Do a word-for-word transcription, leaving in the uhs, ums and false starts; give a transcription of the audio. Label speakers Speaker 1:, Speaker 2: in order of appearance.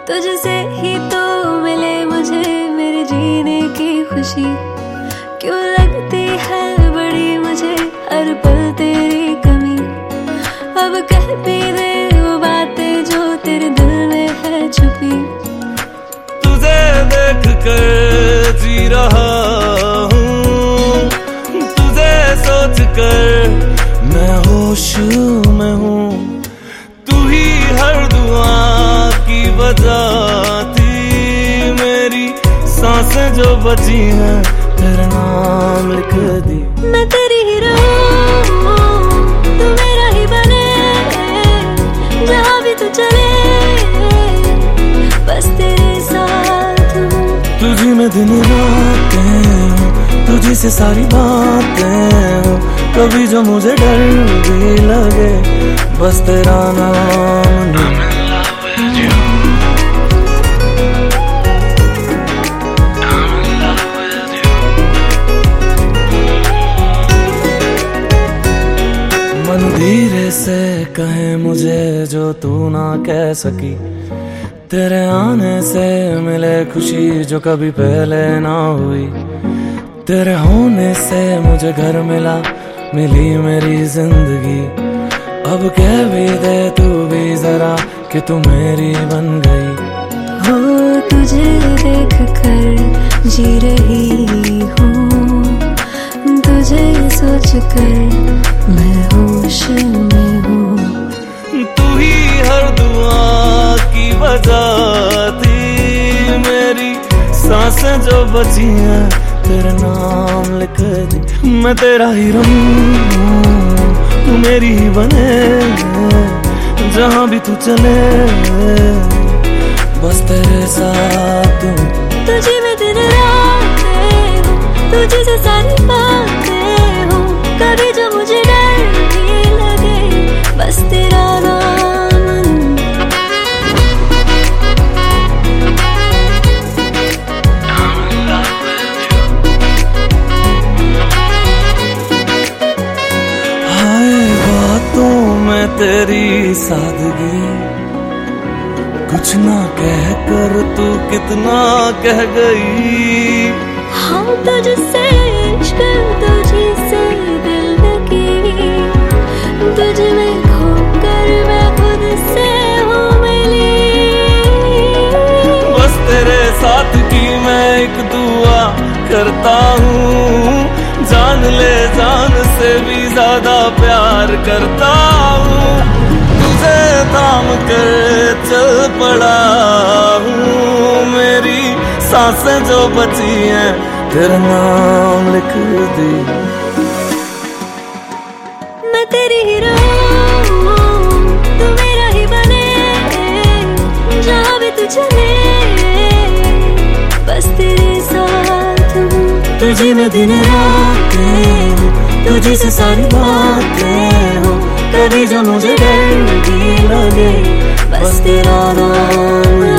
Speaker 1: तुझसे ही तो मिले मुझे मेरे जीने की खुशी। क्यों लगती है बड़ी मुझे हर पल तेरी कमी। अब कह भी दे वो बातें जो तेरे दिल में है छुपी।
Speaker 2: तुझे देख कर जी रहा हूँ, तुझे सोच कर मैं होश में हूँ। तू ही हर दुआ की वजह थी, मेरी सांसें जो बची हैं तेरा नाम लिख दी।
Speaker 1: मैं तेरी ही रहूं, तू मेरा ही बने, जहाँ भी तू चले बस तेरे साथ हूँ।
Speaker 2: तुझी में दिन रातें, तुझी से सारी बातें। कभी जो मुझे डर भी लगे बस तेरा नाम नहीं। मन धीरे से कहे मुझे जो तू ना कह सकी। तेरे आने से मिले खुशी जो कभी पहले ना हुई। तेरे होने से मुझे घर मिला, मिली मेरी जिंदगी। अब कह भी दे तू भी जरा कि तू मेरी बन गई।
Speaker 1: हो तुझे देख कर जी रही हूँ, तुझे सोच कर मैं होश में हूँ।
Speaker 2: तू ही हर दुआ की वजह थी, मेरी सांसें जो बची हैं तेरा नाम लिख दी। मैं तेरा ही रहूं, तू मेरी ही बने, जहाँ भी तू चले बस तेरे साथ हूँ।
Speaker 1: तुझे में दिन रातें हूँ, तुझे से सारी बातें हूँ। कभी जो मुझे डर भी लगे बस तेरा नाम लूं।
Speaker 2: हाय बातों में तेरी सादगी, कुछ ना कह कर तू कितना कह गई।
Speaker 1: हाँ तुझसे इश्क तुझी से दिल लगी, तुझ में खोकर मैं खुद से हूँ मिली।
Speaker 2: बस तेरे साथ की मैं एक दुआ करता हूँ, जान ले जान से भी ज्यादा प्यार करता हूँ। तुझे थाम कर चल पड़ा हूँ, मेरी सांसें जो बची हैं तेरा नाम लिख दी।
Speaker 1: मैं तेरी ही रहूं, तू मेरा ही बने, जहाँ भी तू चले बस तेरे साथ हूँ।
Speaker 2: तुझे में दिन रातें, तुझे से सारी बातें हो। कभी जो मुझे डर भी लगे बस तेरा नाम